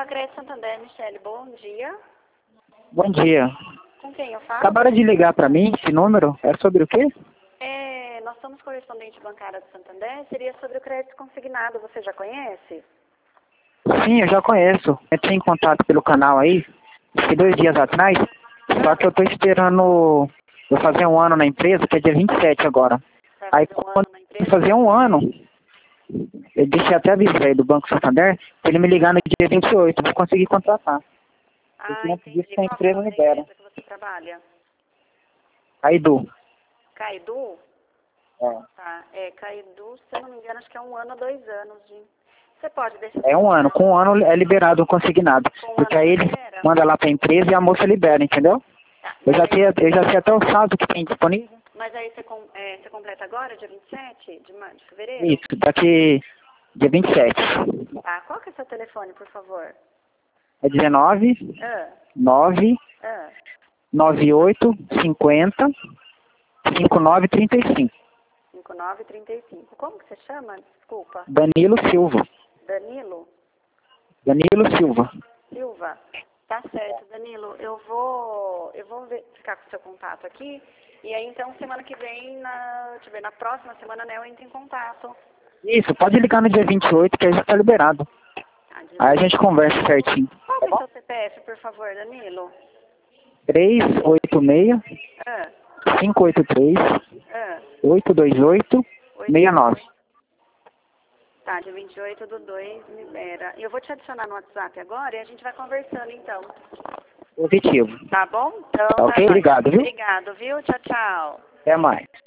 Arroba Crédito Santander, Michele, bom dia. Bom dia. Com quem eu falo? Acabaram de ligar para mim, esse número. É sobre o quê? Nós somos correspondente bancária do Santander, seria sobre o crédito consignado, você já conhece? Sim, eu já conheço. Entrei em contato pelo canal aí, acho que 2 dias atrás. Só que eu tô esperando eu fazer um ano na empresa, que é dia 27 agora. Vai Aí fazer um quando ano na eu empresa? fazer um ano, eu deixei até aviso aí do Banco Santander, pra ele me ligar no dia 28, eu vou conseguir contratar. Porque antes disso Entendi. a Qual que é o empresa nome me da libera. empresa que você trabalha? Caidu. Caidu? É. Tá, Caidu, se eu não me engano, acho que é 1 ano ou 2 anos. Você pode deixar... É um ano. Com um ano é liberado o consignado. Com 1 Porque ano aí ele libera? manda lá pra empresa e a moça libera, entendeu? Tá, Eu mas já sei até o saldo que tem disponível. mas aí você completa agora, dia 27 de fevereiro? Isso, daqui dia 27. Tá, qual que é o seu telefone, por favor? É 19 Ah, 9 ah, 98 50 5935. 5935. Como que você chama? Desculpa. Danilo Silva. Danilo Danilo Silva. Silva. Tá certo, Danilo. Eu vou ficar com o seu contato aqui. E aí, então, semana que vem, deixa eu ver, na próxima semana, né, eu entro em contato. Isso, pode ligar no dia 28 que aí já tá liberado. Tá, Aí a gente conversa certinho. Qual Tá que é o bom? seu CPF, por favor, Danilo? 386 Ah, 583 ah, 828 69. Tá, dia 28/2, libera. Eu vou te adicionar no WhatsApp agora e a gente vai conversando, então. Positivo. Tá bom? Então, Tá ok? joia. Obrigado, viu? Obrigado, viu? Tchau, tchau. Até mais.